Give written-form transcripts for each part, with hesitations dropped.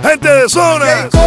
Gente de zona,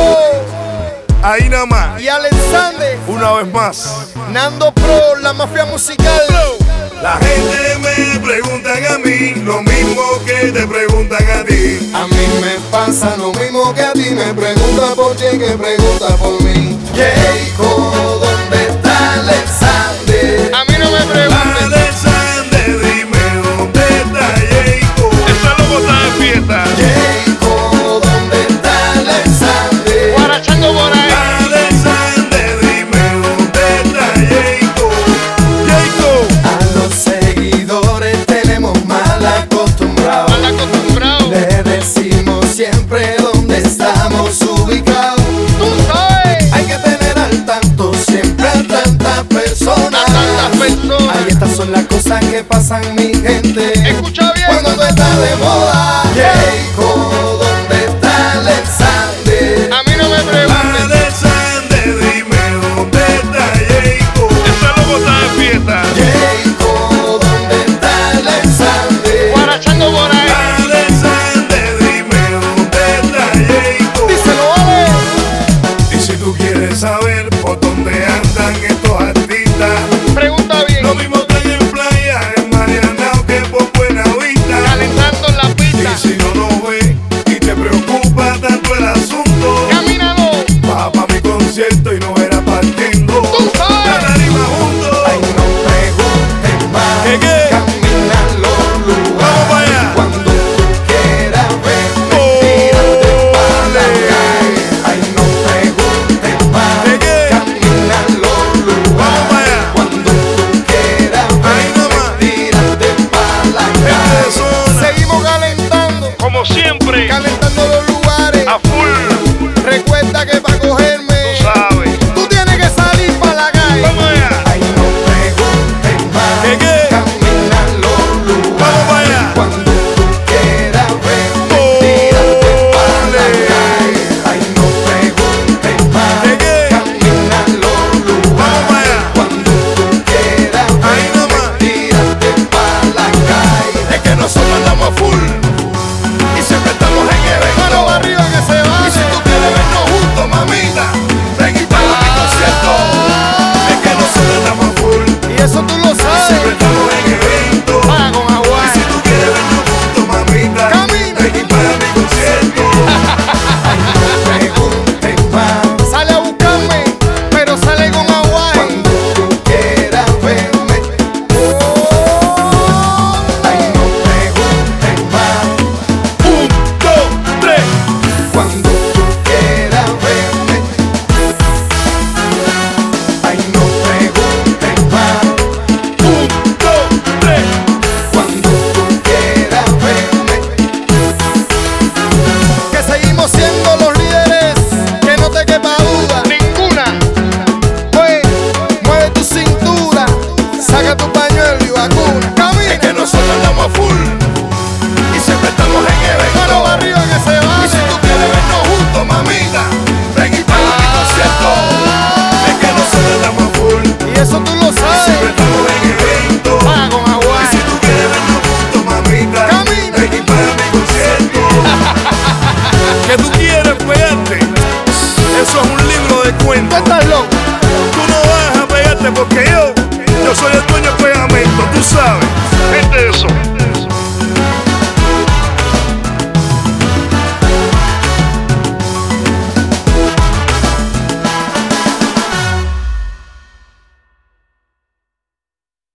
ahí nada más. Y Alexander, Una vez más. Nando Pro, la mafia musical. La gente me preguntan a mí lo mismo que te preguntan a ti. A mí me pasa lo mismo que a ti. Me pregunta por ti, que pregunta por mí. Jayco, ¿dónde está Alexander? A mí no me preguntan. Alexander, dime dónde está Jayco. Esa loco está de fiesta. Jayco, ¿dónde está Alexander? Guarachando por ahí. Alexander, dime dónde está Jayco. Jayco. A los seguidores tenemos mal acostumbrados. Le decimos siempre dónde estamos ubicados. Tú sabes. Hay que tener al tanto siempre a tantas personas. Ahí estas son las cosas que pasan, mi gente. Escucha bien. Cuando tú estás de moda. Jayco, ¿dónde está Alexander? A mí no me preguntes. Alexander, dime dónde está Jayco. Esa loco está de fiesta. Jayco, ¿dónde está Alexander? Guarachando por ahí. Alexander, dime dónde está Jayco. Díselo, vale. Y si tú quieres saber por dónde andan estos artistas, Pregunta bien. lo mismo están en playa, en Marianao que por Buenavista. Calentando en la Y pista. si no lo ves y te preocupa tanto el asunto, Caminando. baja pa' mi concierto y no verás partiendo Tú sabes. la tarima juntos. Ay, no preguntes más. ¿Qué? Camina los lugares. Vamos para allá. Cuando tú quieras verme, tírate pa' la calle. Ay, no preguntes más. ¿Qué? Camina los Vamos para lugares. allá. Cuando tú quieras Ahí verme, nomás. tírate pa' la Gente de calle. zona. Seguimos calentando. Como siempre, Calentando los lugares. a full. Recuerda que para cogerme